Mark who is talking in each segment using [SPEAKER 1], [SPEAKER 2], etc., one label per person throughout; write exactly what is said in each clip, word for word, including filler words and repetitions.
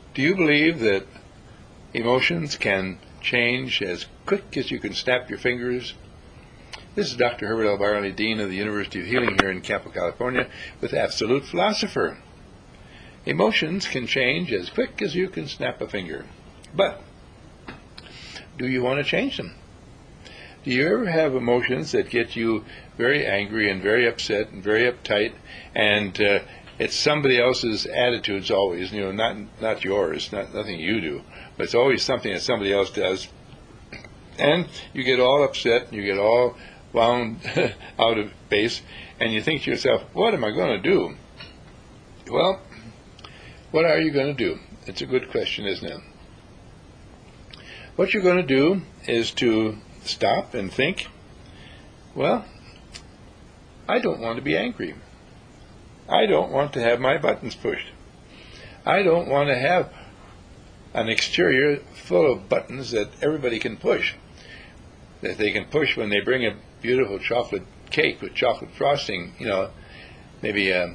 [SPEAKER 1] Do you believe that emotions can change as quick as you can snap your fingers? This is Doctor Herbert L. Barley, Dean of the University of Healing here in Campo, California, with Absolute Philosopher. Emotions can change as quick as you can snap a finger. But do you want to change them? Do you ever have emotions that get you very angry and very upset and very uptight, and uh, it's somebody else's attitudes always, you know, not not yours, not nothing you do, but it's always something that somebody else does, and you get all upset and you get all wound out of base, and you think to yourself, what am I going to do? Well, what are you going to do? It's a good question, isn't it? What you're going to do is to stop and think, well, I don't want to be angry. I don't want to have my buttons pushed. I don't want to have an exterior full of buttons that everybody can push, that they can push when they bring a beautiful chocolate cake with chocolate frosting, you know, maybe a...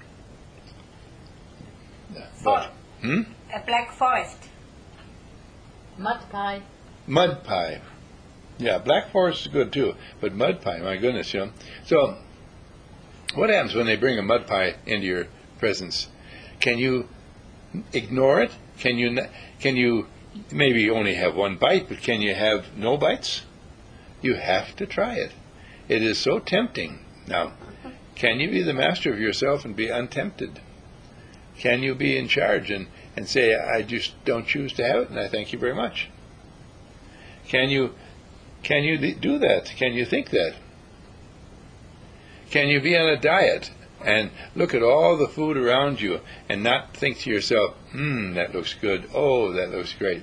[SPEAKER 2] For,
[SPEAKER 1] hmm?
[SPEAKER 2] A black forest.
[SPEAKER 3] Mud pie.
[SPEAKER 1] Mud pie. Yeah, black forest is good too, but mud pie, my goodness, you know. So, what happens when they bring a mud pie into your presence? Can you ignore it? Can you, can you maybe only have one bite, but can you have no bites? You have to try it. It is so tempting. Now, can you be the master of yourself and be untempted? Can you be in charge and, and say, I just don't choose to have it, and I thank you very much? Can you can you do that? Can you think that? Can you be on a diet and look at all the food around you and not think to yourself, hmm, that looks good, oh, that looks great?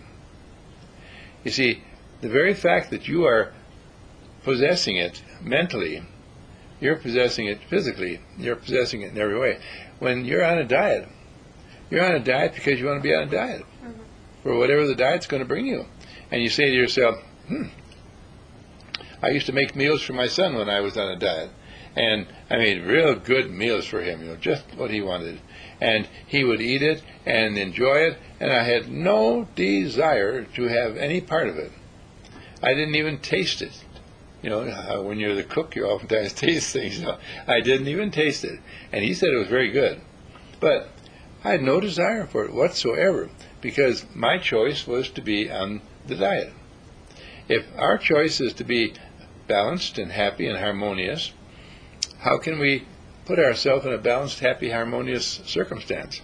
[SPEAKER 1] You see, the very fact that you are possessing it mentally, you're possessing it physically, you're possessing it in every way. When you're on a diet, you're on a diet because you want to be on a diet, mm-hmm. for whatever the diet's going to bring you. And you say to yourself, hmm, I used to make meals for my son when I was on a diet. And I made real good meals for him, you know, just what he wanted. And he would eat it and enjoy it, and I had no desire to have any part of it. I didn't even taste it. You know, when you're the cook, you oftentimes taste things. You know, I didn't even taste it. And he said it was very good. But I had no desire for it whatsoever, because my choice was to be on the diet. If our choice is to be balanced and happy and harmonious, how can we put ourselves in a balanced, happy, harmonious circumstance?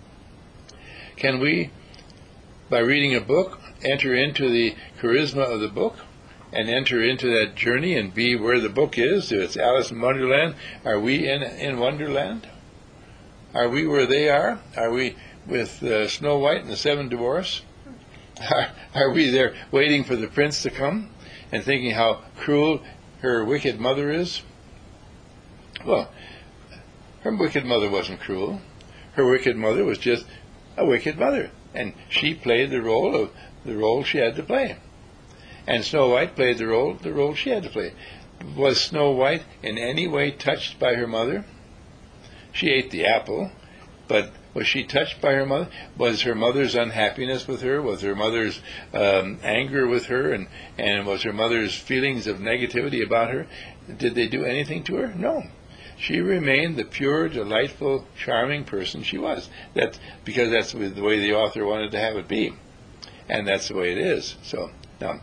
[SPEAKER 1] Can we, by reading a book, enter into the charisma of the book and enter into that journey and be where the book is? If it's Alice in Wonderland, are we in, in Wonderland? Are we where they are? Are we with uh, Snow White and the Seven Dwarfs? Are, are we there waiting for the prince to come and thinking how cruel her wicked mother is? Well, her wicked mother wasn't cruel. Her wicked mother was just a wicked mother, and she played the role of the role she had to play. And Snow White played the role the role she had to play. Was Snow White in any way touched by her mother? She ate the apple, but was she touched by her mother? Was her mother's unhappiness with her? Was her mother's um, anger with her? And, and was her mother's feelings of negativity about her? Did they do anything to her? No. She remained the pure, delightful, charming person she was. That's because that's the way the author wanted to have it be. And that's the way it is. So, now,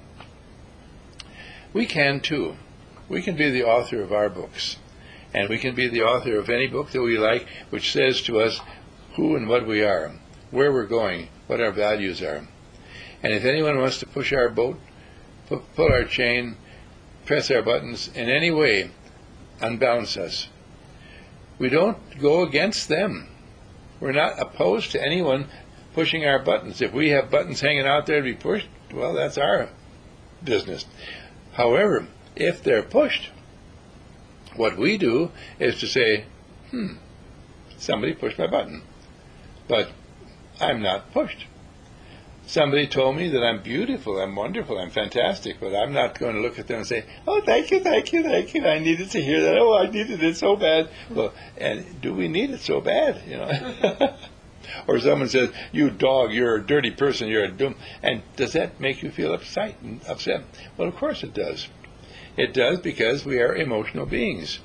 [SPEAKER 1] we can too. We can be the author of our books. And we can be the author of any book that we like, which says to us who and what we are, where we're going, what our values are. And if anyone wants to push our boat, pu- pull our chain, press our buttons, in any way, unbalance us, we don't go against them. We're not opposed to anyone pushing our buttons. If we have buttons hanging out there to be pushed, well, that's our business. However, if they're pushed, what we do is to say, hmm, somebody pushed my button, but I'm not pushed. Somebody told me that I'm beautiful, I'm wonderful, I'm fantastic, but I'm not going to look at them and say, oh, thank you, thank you, thank you, I needed to hear that, oh, I needed it so bad. Well, and do we need it so bad, you know? Or someone says, you dog, you're a dirty person, you're a doom. And does that make you feel upset? upset? Well, of course it does. It does because we are emotional beings.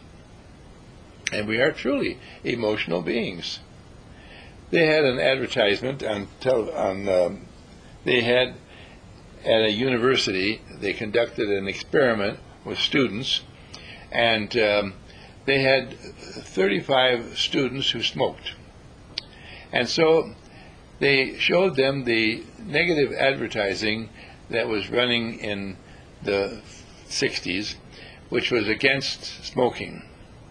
[SPEAKER 1] And we are truly emotional beings. They had an advertisement on, tel- on um, they had at a university, they conducted an experiment with students, and um, they had thirty-five students who smoked. And so they showed them the negative advertising that was running in the sixties, which was against smoking,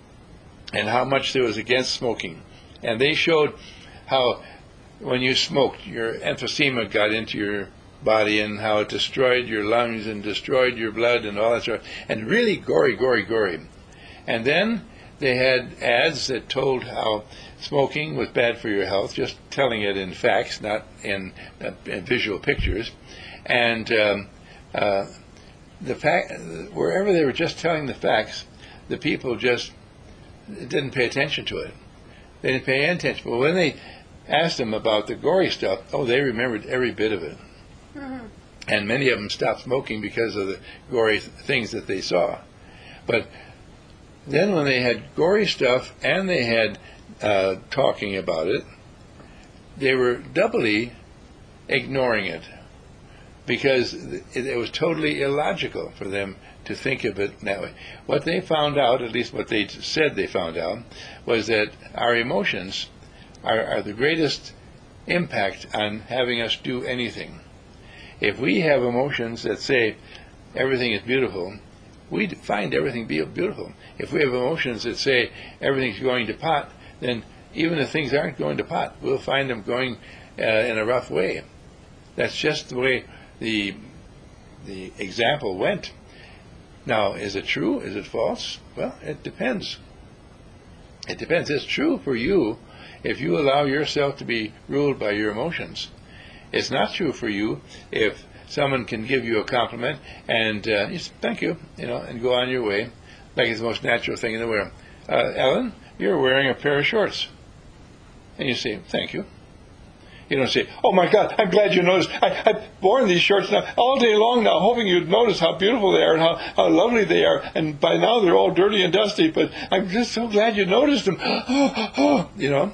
[SPEAKER 1] and how much there was against smoking. And they showed how when you smoked, your emphysema got into your body and how it destroyed your lungs and destroyed your blood and all that sort of, and really gory, gory, gory. And then they had ads that told how smoking was bad for your health, just telling it in facts, not in, uh, in visual pictures. And um, uh, the fact, wherever they were just telling the facts, the people just didn't pay attention to it. They didn't pay any attention. But when they asked them about the gory stuff, oh, they remembered every bit of it. Mm-hmm. And many of them stopped smoking because of the gory th- things that they saw. But then when they had gory stuff and they had uh, talking about it, they were doubly ignoring it because it, it was totally illogical for them to think of it that way. What they found out, at least what they said they found out, was that our emotions are, are the greatest impact on having us do anything. If we have emotions that say everything is beautiful, we find everything be beautiful. If we have emotions that say everything's going to pot, then even if things aren't going to pot, we'll find them going uh, in a rough way. That's just the way the the example went. Now, is it true? Is it false? Well, it depends. It depends. It's true for you if you allow yourself to be ruled by your emotions. It's not true for you if someone can give you a compliment and uh, you say, thank you, you know, and go on your way like it's the most natural thing in the world. Uh, Ellen, you're wearing a pair of shorts. And you say, thank you. You don't say, oh my God, I'm glad you noticed. I, I've worn these shorts now all day long now, hoping you'd notice how beautiful they are and how, how lovely they are. And by now they're all dirty and dusty, but I'm just so glad you noticed them. You know?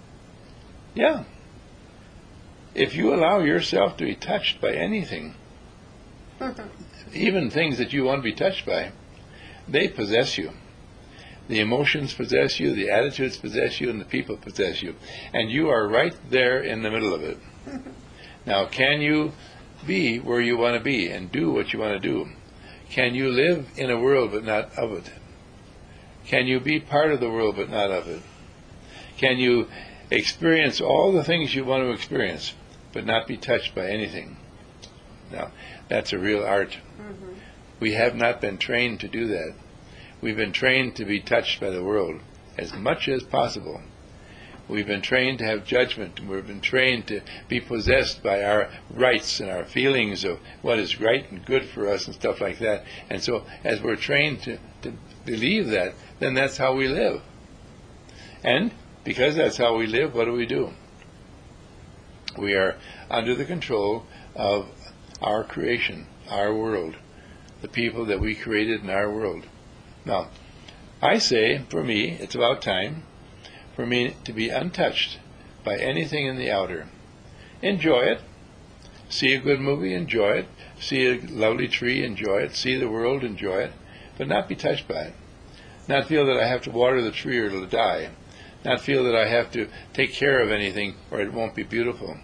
[SPEAKER 1] Yeah. If you allow yourself to be touched by anything, even things that you want to be touched by, they possess you. The emotions possess you, the attitudes possess you, and the people possess you. And you are right there in the middle of it. Now, can you be where you want to be and do what you want to do? Can you live in a world but not of it? Can you be part of the world but not of it? Can you experience all the things you want to experience but not be touched by anything? Now, that's a real art. Mm-hmm. We have not been trained to do that. We've been trained to be touched by the world as much as possible. We've been trained to have judgment. We've been trained to be possessed by our rights and our feelings of what is right and good for us and stuff like that. And so as we're trained to, to believe that, then that's how we live. And because that's how we live, what do we do? We are under the control of our creation, our world, the people that we created in our world. Now, I say, for me, it's about time for me to be untouched by anything in the outer. Enjoy it. See a good movie, enjoy it. See a lovely tree, enjoy it. See the world, enjoy it. But not be touched by it. Not feel that I have to water the tree or it'll die. Not feel that I have to take care of anything or it won't be beautiful.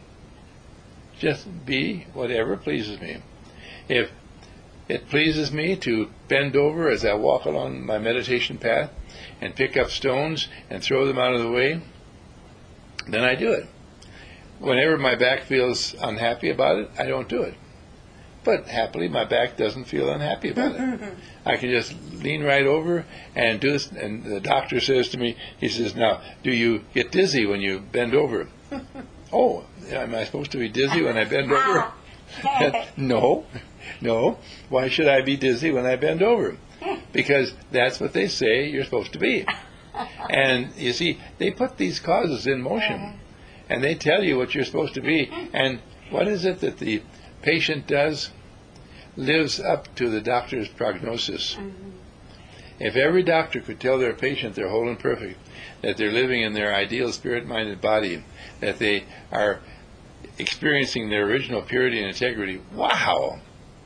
[SPEAKER 1] Just be whatever pleases me. If it pleases me to bend over as I walk along my meditation path and pick up stones and throw them out of the way, then I do it. Whenever my back feels unhappy about it, I don't do it. But happily, my back doesn't feel unhappy about it. I can just lean right over and do this. And the doctor says to me, he says, now, do you get dizzy when you bend over? Oh, am I supposed to be dizzy when I bend over? No. No. Why should I be dizzy when I bend over? Because that's what they say you're supposed to be. And you see, they put these causes in motion. and they tell you what you're supposed to be. And what is it that the patient does? Lives up to the doctor's prognosis. Mm-hmm. If every doctor could tell their patient they're whole and perfect, that they're living in their ideal spirit-minded body, that they are experiencing their original purity and integrity, wow!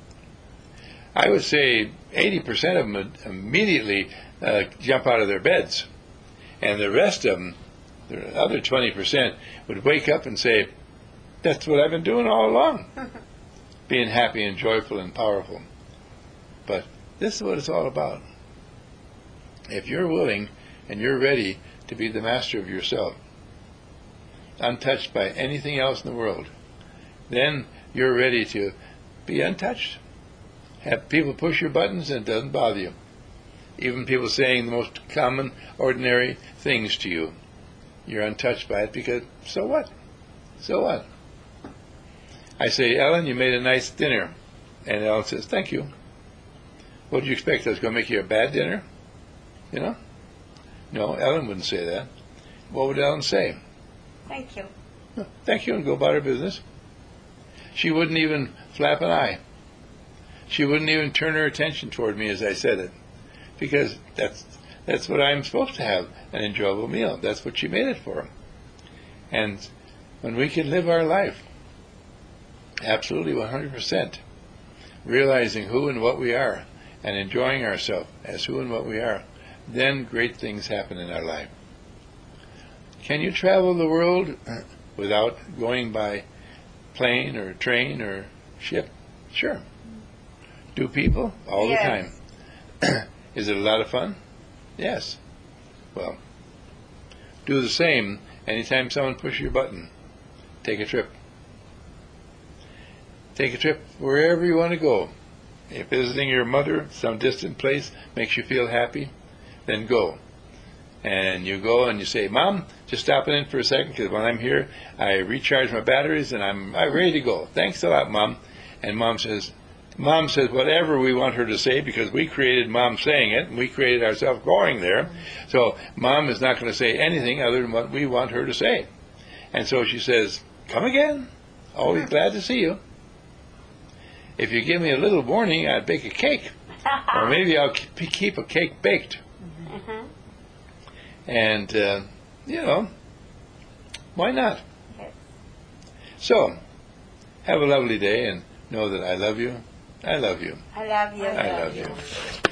[SPEAKER 1] I would say eighty percent of them would immediately uh, jump out of their beds. And the rest of them, the other twenty percent, would wake up and say, that's what I've been doing all along. Being happy and joyful and powerful. But this is what it's all about. If you're willing and you're ready to be the master of yourself, untouched by anything else in the world, then you're ready to be untouched. Have people push your buttons and it doesn't bother you. Even people saying the most common, ordinary things to you, you're untouched by it because, so what? So what? I say, Ellen, you made a nice dinner. And Ellen says, thank you. What did you expect? I was going to make you a bad dinner? You know? No, Ellen wouldn't say that. What would Ellen say?
[SPEAKER 2] Thank you.
[SPEAKER 1] Thank you, and go about her business. She wouldn't even flap an eye. She wouldn't even turn her attention toward me as I said it. Because that's that's what I'm supposed to have, an enjoyable meal. That's what she made it for. And when we can live our life absolutely one hundred percent, realizing who and what we are, and enjoying ourselves as who and what we are, then great things happen in our life. Can you travel the world without going by plane or train or ship? Sure. Do people? All
[SPEAKER 2] Yes.
[SPEAKER 1] the time. Is it a lot of fun? Yes. Well, do the same anytime someone pushes your button. Take a trip. Take a trip wherever you want to go. If visiting your mother, some distant place, makes you feel happy, then go. And you go and you say, Mom, just stopping in for a second because when I'm here, I recharge my batteries and I'm, I'm ready to go. Thanks a lot, Mom. And Mom says, Mom says whatever we want her to say because we created Mom saying it and we created ourselves going there. So Mom is not going to say anything other than what we want her to say. And so she says, come again. Always glad to see you. If you give me a little warning, I'd bake a cake. Or maybe I'll keep a cake baked.
[SPEAKER 2] Mm-hmm.
[SPEAKER 1] And, uh, you know, why not?
[SPEAKER 2] Yes.
[SPEAKER 1] So, have a lovely day and know that I love you. I love you.
[SPEAKER 2] I love you.
[SPEAKER 1] I love you.